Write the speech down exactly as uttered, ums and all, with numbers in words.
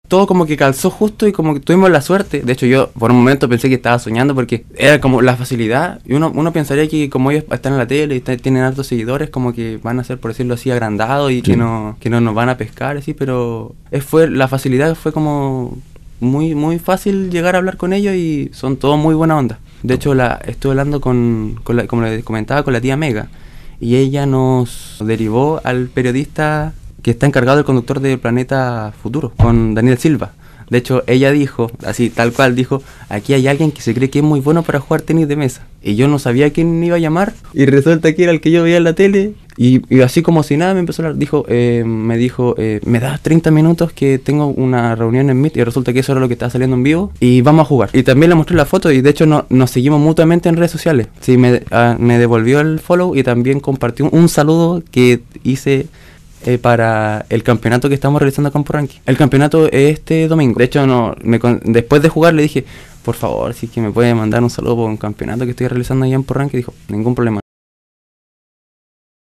Todo como que calzó justo y como que tuvimos la suerte. De hecho, yo por un momento pensé que estaba soñando porque era como la facilidad. Y uno, uno pensaría que como ellos están en la tele y está, tienen altos seguidores, como que van a ser, por decirlo así, agrandados y sí. que no que no nos van a pescar, así. Pero es, fue la facilidad fue como muy muy fácil llegar a hablar con ellos y son todos muy buena onda. De hecho, la estuve hablando con, con la, como les comentaba, con la tía Mega. Y ella nos derivó al periodista que está encargado del conductor de Planeta Futuro, con Daniel Silva. De hecho, ella dijo, así tal cual, dijo, aquí hay alguien que se cree que es muy bueno para jugar tenis de mesa. Y yo no sabía quién iba a llamar, y resulta que era el que yo veía en la tele, y, y así como si nada me empezó a hablar, dijo, eh, me dijo, eh, me das treinta minutos que tengo una reunión en Meet, y resulta que eso era lo que estaba saliendo en vivo, y vamos a jugar. Y también le mostré la foto, y de hecho no, nos seguimos mutuamente en redes sociales. Sí, me, uh, me devolvió el follow, y también compartió un, un saludo que hice... Eh, para el campeonato que estamos realizando acá en Porranqui. El campeonato es este domingo. De hecho, no, me, después de jugar le dije, por favor, si es que me puede mandar un saludo por un campeonato que estoy realizando allá en Porranqui. Dijo, ningún problema.